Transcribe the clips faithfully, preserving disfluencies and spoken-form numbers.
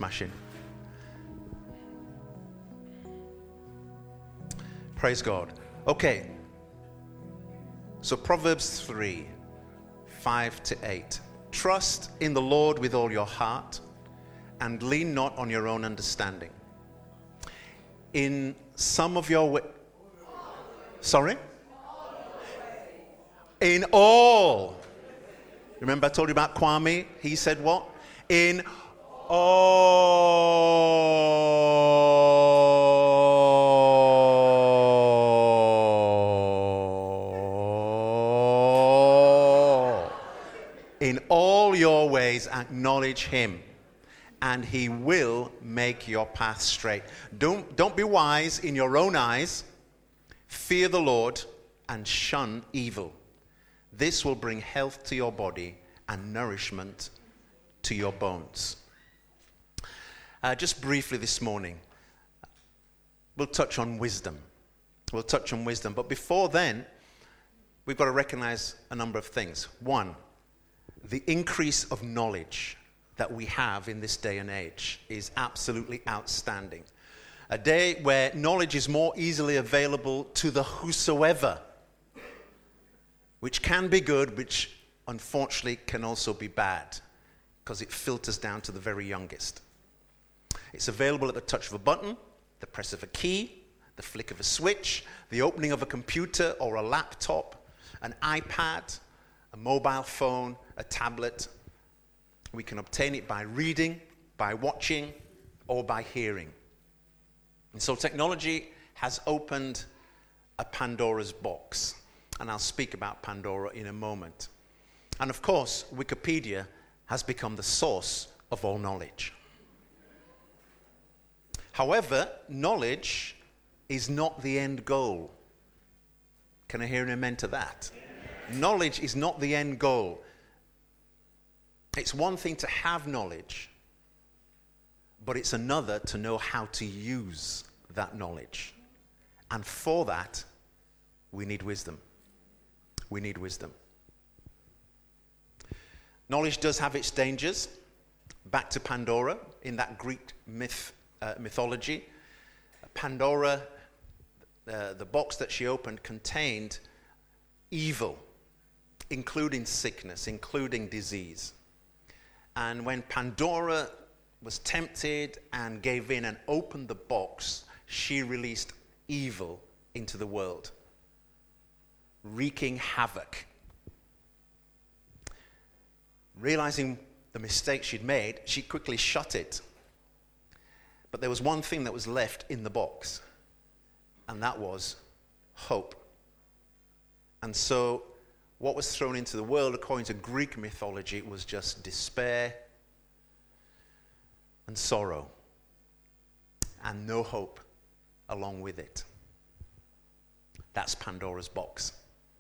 Smashing. Praise God. Okay. So Proverbs three, five to eight. Trust in the Lord with all your heart and lean not on your own understanding. In some of your way, sorry? In all. Remember I told you about Kwame? He said what? In all. In all your ways acknowledge him, and he will make your path straight. Don't, don't be wise in your own eyes. Fear the Lord and shun evil. This will bring health to your body and nourishment to your bones. Uh, just briefly this morning, we'll touch on wisdom. We'll touch on wisdom. But before then, we've got to recognize a number of things. One, the increase of knowledge that we have in this day and age is absolutely outstanding. A day where knowledge is more easily available to the whosoever, which can be good, which unfortunately can also be bad, because it filters down to the very youngest. It's available at the touch of a button, the press of a key, the flick of a switch, the opening of a computer or a laptop, an iPad, a mobile phone, a tablet. We can obtain it by reading, by watching, or by hearing. And so technology has opened a Pandora's box. And I'll speak about Pandora in a moment. And of course, Wikipedia has become the source of all knowledge. However, knowledge is not the end goal. Can I hear an amen to that? Amen. Knowledge is not the end goal. It's one thing to have knowledge, but it's another to know how to use that knowledge. And for that, we need wisdom. We need wisdom. Knowledge does have its dangers. Back to Pandora, in that Greek myth, uh, mythology. Pandora, uh, the box that she opened, contained evil, including sickness, including disease. And when Pandora was tempted and gave in and opened the box, she released evil into the world, wreaking havoc. Realizing the mistake she'd made, she quickly shut it. But there was one thing that was left in the box, and that was hope. And so what was thrown into the world, according to Greek mythology, was just despair and sorrow, and no hope along with it. That's Pandora's box.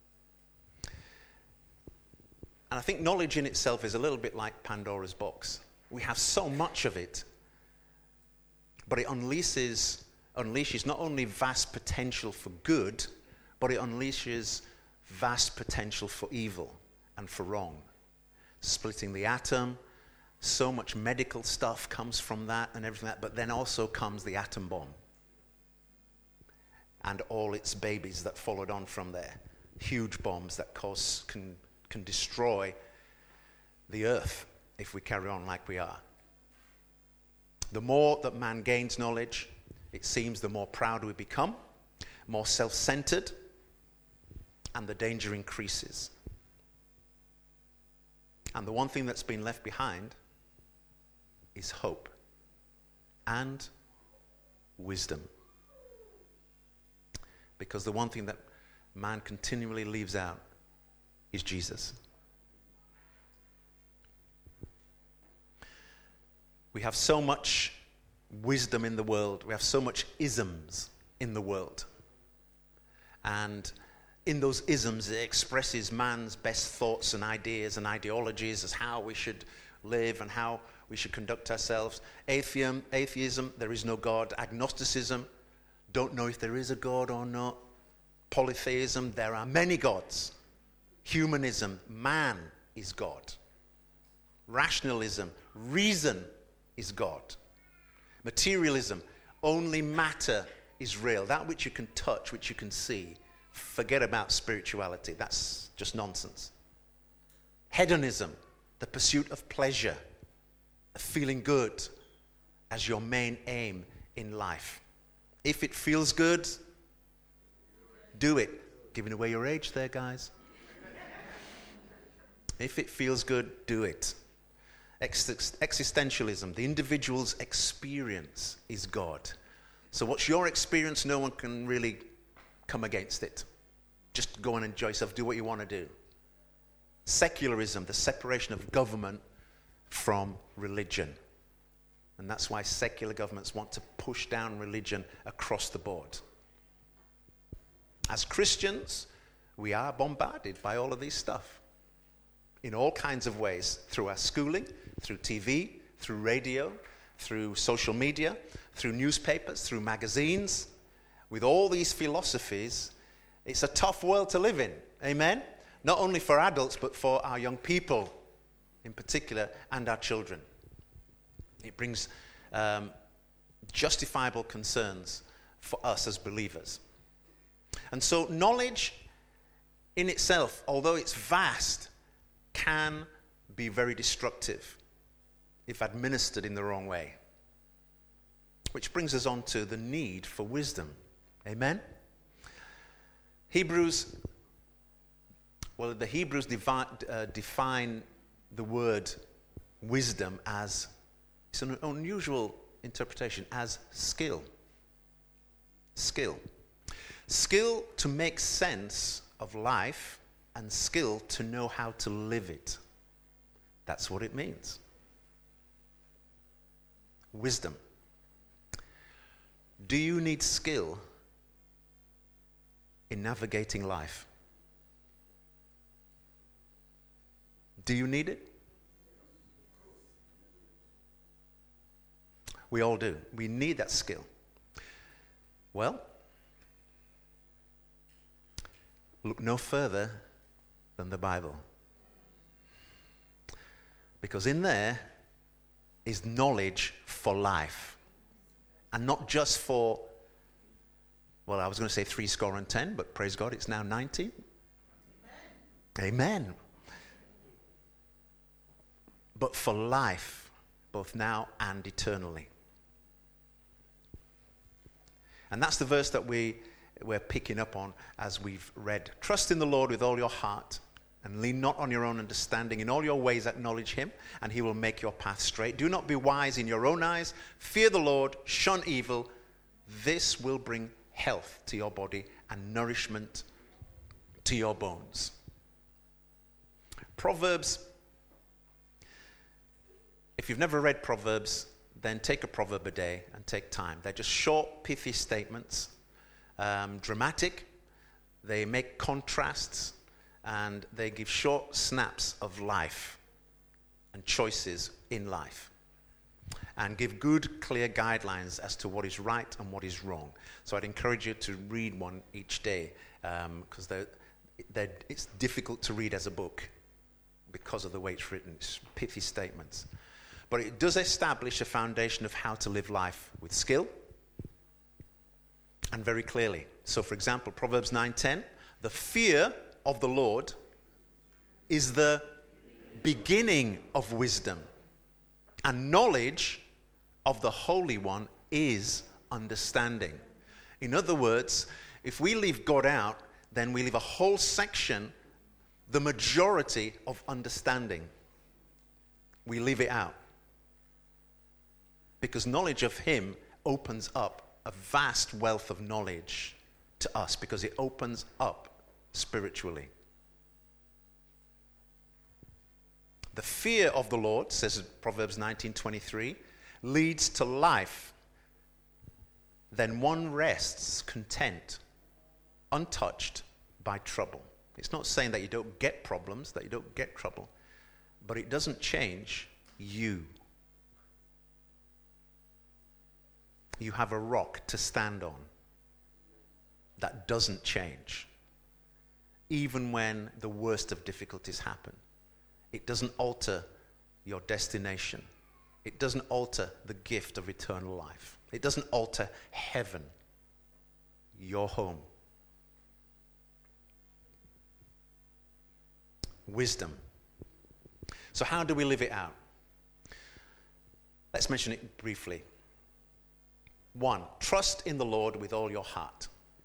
And I think knowledge in itself is a little bit like Pandora's box. We have so much of it, but it unleashes, unleashes not only vast potential for good, but it unleashes vast potential for evil and for wrong. Splitting the atom, so much medical stuff comes from that and everything like that, but then also comes the atom bomb and all its babies that followed on from there. Huge bombs that cause, can, can destroy the earth if we carry on like we are. The more that man gains knowledge, it seems the more proud we become, more self-centered, and the danger increases. And the one thing that's been left behind is hope and wisdom. Because the one thing that man continually leaves out is Jesus. We have so much wisdom in the world. We have so much isms in the world. And in those isms, it expresses man's best thoughts and ideas and ideologies as how we should live and how we should conduct ourselves. Atheism, atheism, there is no God. Agnosticism, don't know if there is a God or not. Polytheism, there are many gods. Humanism, man is God. Rationalism, reason is God. Materialism, only matter is real. That which you can touch, which you can see. Forget about spirituality. That's just nonsense. Hedonism, the pursuit of pleasure, of feeling good as your main aim in life. If it feels good, do it. Giving away your age there, guys. If it feels good, do it. Ex- existentialism, the individual's experience is God. So what's your experience? No one can really come against it. Just go and enjoy yourself. Do what you want to do. Secularism, the separation of government from religion. And that's why secular governments want to push down religion across the board. As Christians, we are bombarded by all of these stuff in all kinds of ways, through our schooling, through T V, through radio, through social media, through newspapers, through magazines. With all these philosophies, it's a tough world to live in. Amen? Not only for adults, but for our young people in particular, and our children. It brings um, justifiable concerns for us as believers. And so knowledge in itself, although it's vast, can be very destructive if administered in the wrong way. Which brings us on to the need for wisdom. Amen? Hebrews, well, the Hebrews devi- uh, define the word wisdom as, it's an unusual interpretation, as skill. Skill. Skill to make sense of life and skill to know how to live it. That's what it means. Wisdom. Do you need skill in navigating life? Do you need it? We all do. We need that skill. Well, look no further than the Bible. Because in there is knowledge for life. And not just for, well, I was going to say three score and ten, but praise God, it's now ninety. Amen. Amen. But for life, both now and eternally. And that's the verse that we, we're picking up on as we've read. Trust in the Lord with all your heart and lean not on your own understanding. In all your ways acknowledge him, and he will make your path straight. Do not be wise in your own eyes. Fear the Lord, shun evil. This will bring health to your body and nourishment to your bones. Proverbs, if you've never read Proverbs, then take a proverb a day and take time. They're just short, pithy statements, um, dramatic. They make contrasts, and they give short snaps of life and choices in life, and give good, clear guidelines as to what is right and what is wrong. So I'd encourage you to read one each day, because um, they're, they're, it's difficult to read as a book because of the way it's written. It's pithy statements. But it does establish a foundation of how to live life with skill and very clearly. So, for example, Proverbs nine ten, the fear of the Lord is the beginning of wisdom, and knowledge of the Holy One is understanding. In other words, if we leave God out, then we leave a whole section, the majority of understanding. We leave it out. Because knowledge of him opens up a vast wealth of knowledge to us, because it opens up spiritually. The fear of the Lord, says Proverbs nineteen twenty-three, leads to life. Then one rests content, untouched by trouble. It's not saying that you don't get problems, that you don't get trouble, but it doesn't change you. You have a rock to stand on that doesn't change. Even when the worst of difficulties happen, it doesn't alter your destination. It doesn't alter the gift of eternal life. It doesn't alter heaven, your home. Wisdom. So how do we live it out? Let's mention it briefly. One, trust in the Lord with all your heart.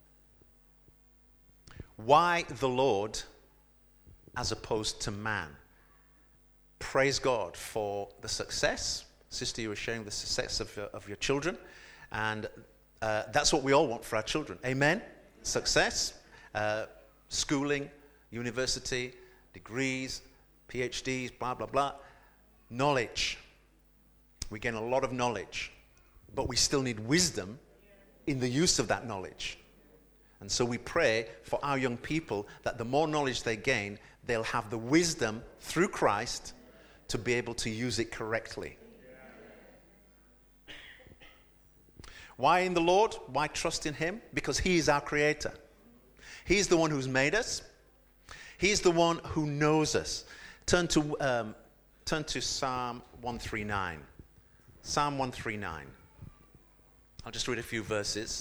Why the Lord as opposed to man? Praise God for the success. Sister, you were sharing the success of your, of your children. And uh, that's what we all want for our children. Amen? Success, uh, schooling, university, degrees, P H Ds, blah, blah, blah. Knowledge. We gain a lot of knowledge. But we still need wisdom in the use of that knowledge. And so we pray for our young people that the more knowledge they gain, they'll have the wisdom through Christ to be able to use it correctly. Why in the Lord? Why trust in Him? Because He is our Creator. He's the one who's made us. He's the one who knows us. Turn to um, turn to Psalm one thirty-nine. Psalm one thirty-nine. I'll just read a few verses.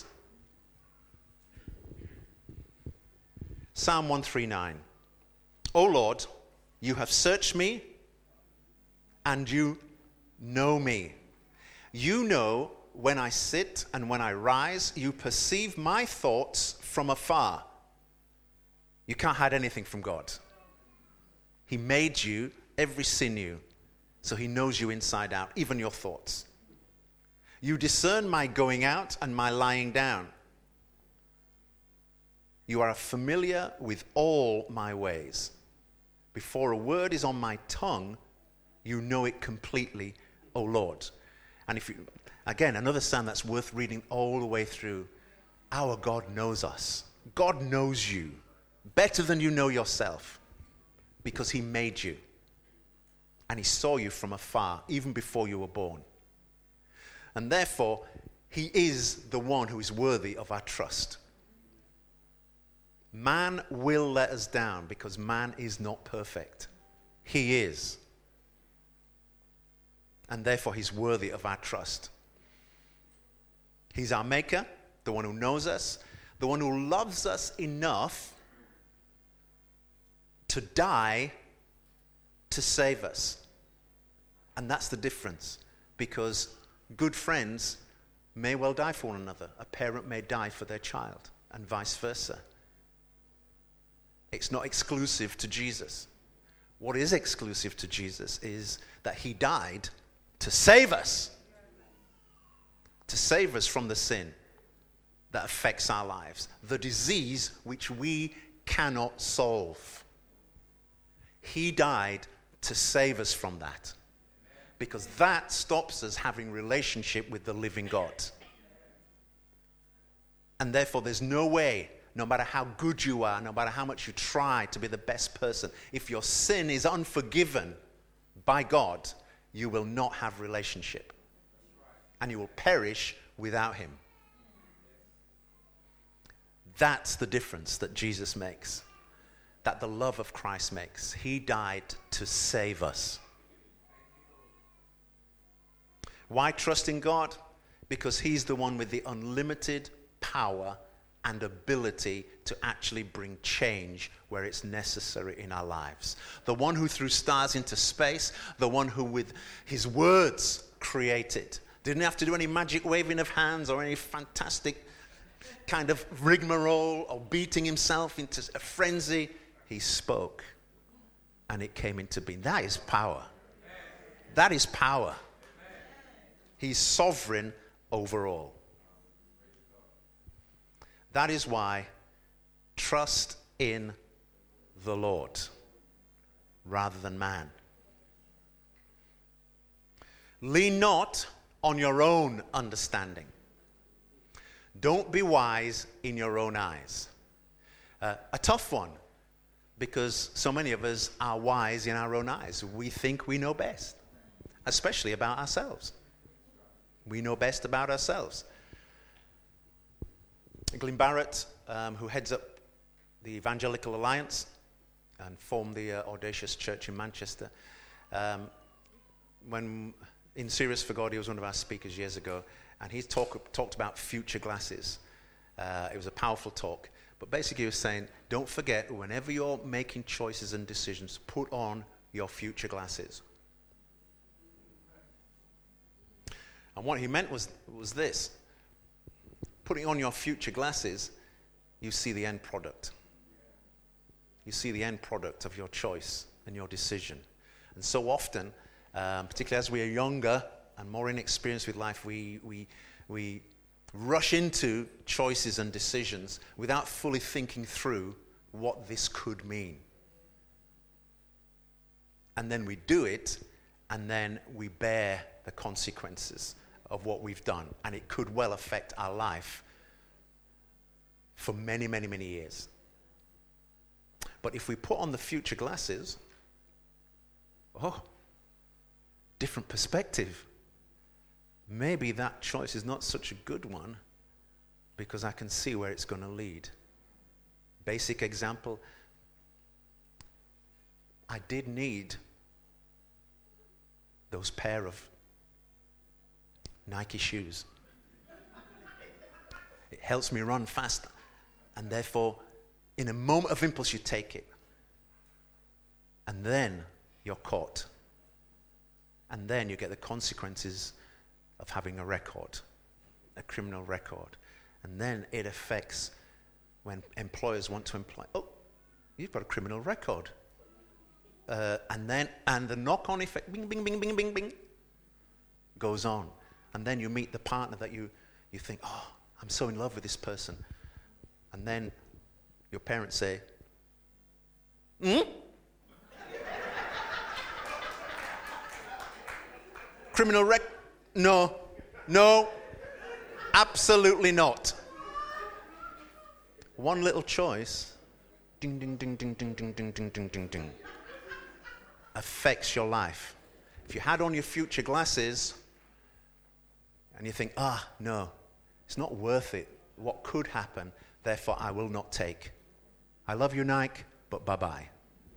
Psalm one thirty-nine. O Lord, you have searched me, and you know me. You know when I sit and when I rise. You perceive my thoughts from afar. You can't hide anything from God. He made you, every sinew, so He knows you inside out, even your thoughts. You discern my going out and my lying down. You are familiar with all my ways. Before a word is on my tongue, you know it completely, O Lord. And if you, again, another psalm that's worth reading all the way through. Our God knows us. God knows you better than you know yourself because He made you. And He saw you from afar, even before you were born. And therefore, He is the one who is worthy of our trust. Man will let us down because man is not perfect. He is. And therefore, He's worthy of our trust. He's our maker, the one who knows us, the one who loves us enough to die to save us. And that's the difference, because good friends may well die for one another. A parent may die for their child, and vice versa. It's not exclusive to Jesus. What is exclusive to Jesus is that He died to save us. To save us from the sin that affects our lives. The disease which we cannot solve. He died to save us from that. Because that stops us having relationship with the living God. And therefore there's no way, no matter how good you are, no matter how much you try to be the best person, if your sin is unforgiven by God, you will not have relationship. And you will perish without Him. That's the difference that Jesus makes. That the love of Christ makes. He died to save us. Why trust in God? Because He's the one with the unlimited power and ability to actually bring change where it's necessary in our lives. The one who threw stars into space, the one who with His words created. Didn't have to do any magic waving of hands or any fantastic kind of rigmarole or beating himself into a frenzy. He spoke and it came into being. That is power. That is power. He's sovereign over all. That is why trust in the Lord rather than man. Lean not on your own understanding. Don't be wise in your own eyes. Uh, a tough one, because so many of us are wise in our own eyes. We think we know best, especially about ourselves. We know best about ourselves. Glyn Barrett, um, who heads up the Evangelical Alliance and formed the uh, Audacious Church in Manchester, um, when in Serious for God, he was one of our speakers years ago, and he talk, talked about future glasses. Uh, it was a powerful talk. But basically he was saying, don't forget, whenever you're making choices and decisions, put on your future glasses. And what he meant was, was this. Putting on your future glasses, you see the end product. You see the end product of your choice and your decision. And so often, um, particularly as we are younger and more inexperienced with life, we, we, we rush into choices and decisions without fully thinking through what this could mean. And then we do it, and then we bear the consequences of what we've done. And it could well affect our life for many, many, many years. But if we put on the future glasses, oh, different perspective. Maybe that choice is not such a good one because I can see where it's going to lead. Basic example, I did need those pair of Nike shoes. It helps me run faster, and therefore, in a moment of impulse, you take it. And then you're caught. And then you get the consequences of having a record, a criminal record. And then it affects when employers want to employ, oh, you've got a criminal record. Uh, and then, and the knock-on effect, bing, bing, bing, bing, bing, bing, goes on. And then you meet the partner that you, you think, oh, I'm so in love with this person. And then your parents say, hmm? Criminal rec? No, no, absolutely not. One little choice, ding, ding, ding, ding, ding, ding, ding, ding, ding, ding, ding, affects your life. If you had on your future glasses and you think, ah, no, it's not worth it. What could happen? Therefore, I will not take. I love you, Nike, but bye-bye.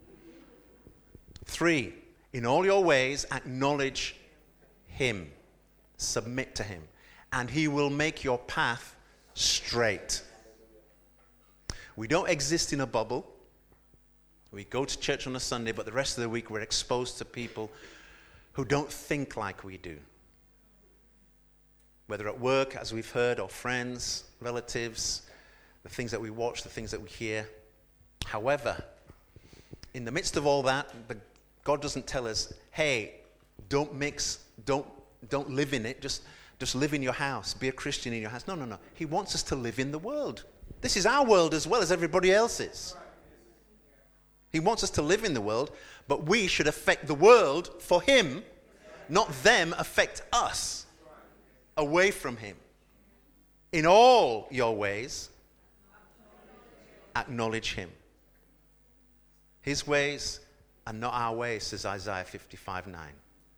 Three, in all your ways, acknowledge him. Submit to him. And he will make your path straight. We don't exist in a bubble. We go to church on a Sunday, but the rest of the week we're exposed to people who don't think like we do. Whether at work, as we've heard, or friends, relatives, the things that we watch, the things that we hear. However, in the midst of all that, God doesn't tell us, hey, don't mix, don't, don't live in it, just, just live in your house, be a Christian in your house. No, no, no. He wants us to live in the world. This is our world as well as everybody else's. He wants us to live in the world, but we should affect the world for him, not them affect us away from him. In all your ways, acknowledge him. His ways are not our ways, says Isaiah fifty-five nine.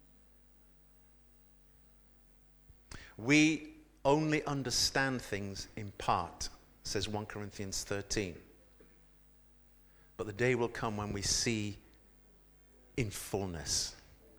We only understand things in part, says First Corinthians thirteen. But the day will come when we see in fullness.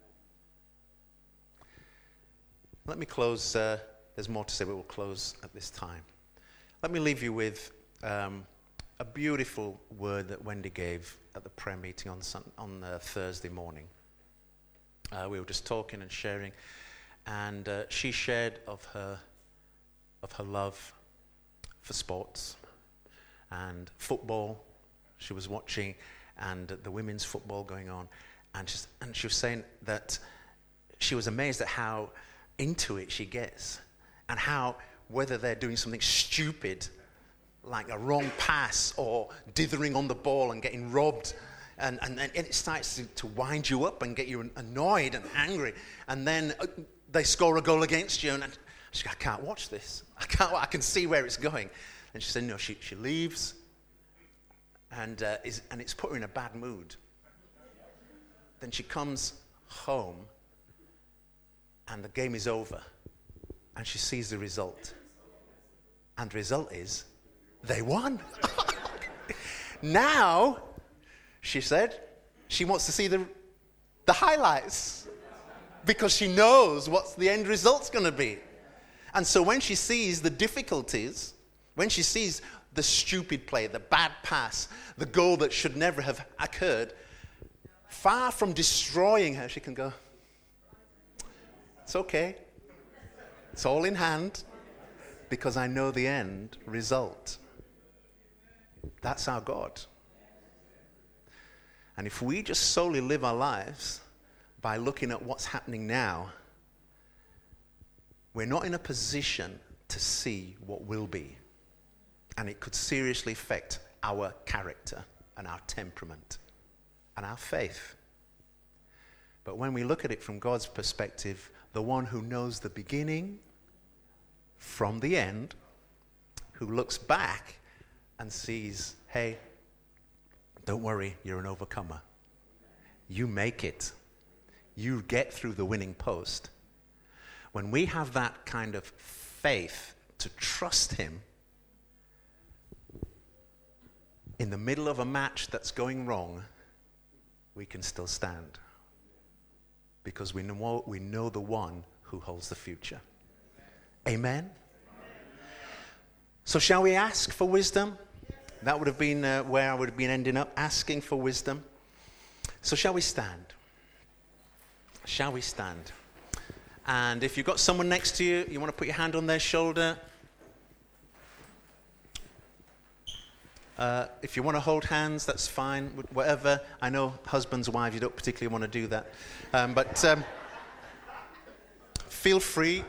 Let me close. Uh, there's more to say, but we'll close at this time. Let me leave you with um, a beautiful word that Wendy gave at the prayer meeting on sun, on uh, Thursday morning. Uh, we were just talking and sharing, and uh, she shared of her of her love for sports and football. She was watching, and the women's football going on, and just and she was saying that she was amazed at how into it she gets, and how whether they're doing something stupid like a wrong pass or dithering on the ball and getting robbed, and, and, and it starts to, to wind you up and get you annoyed and angry, and then they score a goal against you, and she goes, I can't watch this. I can't. I can see where it's going. And she said, no, she, she leaves, and, uh, is, and it's put her in a bad mood. Then she comes home, and the game is over, and she sees the result. And the result is, they won. Now, she said, she wants to see the, the highlights. because she knows what the end result's going to be. And so when she sees the difficulties, when she sees the stupid play, the bad pass, the goal that should never have occurred, far from destroying her, she can go, it's okay. It's all in hand because I know the end result. That's our God. And if we just solely live our lives by looking at what's happening now, we're not in a position to see what will be. And it could seriously affect our character and our temperament and our faith. But when we look at it from God's perspective, the one who knows the beginning from the end, who looks back and sees, hey, don't worry, you're an overcomer. You make it. You get through the winning post. When we have that kind of faith to trust him in the middle of a match that's going wrong, we can still stand. Because we know, we know the one who holds the future. Amen? So shall we ask for wisdom? That would have been uh, where I would have been ending up, asking for wisdom. So shall we stand? Shall we stand? And if you've got someone next to you, you want to put your hand on their shoulder. Uh, if you want to hold hands, that's fine. Whatever. I know husbands, wives, you don't particularly want to do that. Um, but um, feel free.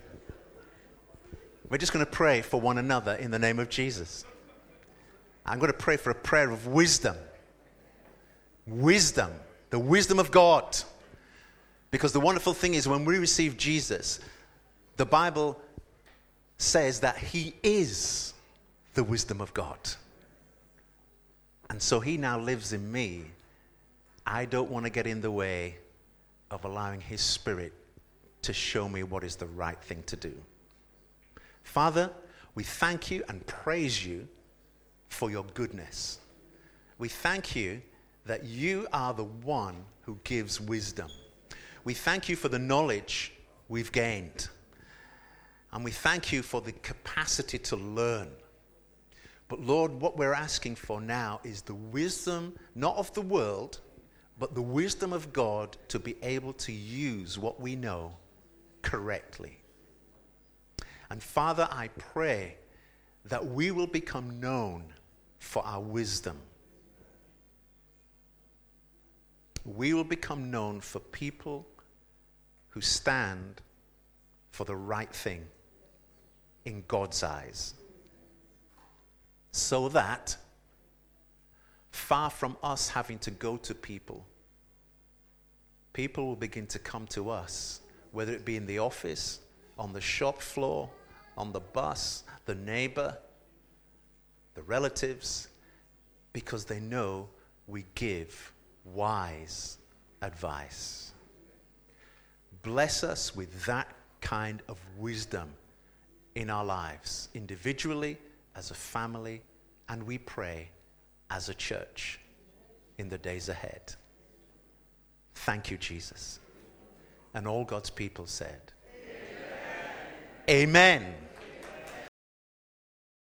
We're just going to pray for one another in the name of Jesus. I'm going to pray for a prayer of wisdom. Wisdom. The wisdom of God. Because the wonderful thing is when we receive Jesus, the Bible says that he is the wisdom of God. And so he now lives in me. I don't want to get in the way of allowing his Spirit to show me what is the right thing to do. Father, we thank you and praise you for your goodness. We thank you that you are the one who gives wisdom. We thank you for the knowledge we've gained. And we thank you for the capacity to learn. But Lord, what we're asking for now is the wisdom, not of the world, but the wisdom of God to be able to use what we know correctly. And Father, I pray that we will become known for our wisdom. We will become known for people who stand for the right thing in God's eyes. So that, far from us having to go to people, people will begin to come to us, whether it be in the office, on the shop floor, on the bus, the neighbor, the relatives, because they know we give wise advice. Bless us with that kind of wisdom in our lives, individually, as a family, and we pray as a church in the days ahead. Thank you, Jesus. And all God's people said, Amen. Amen.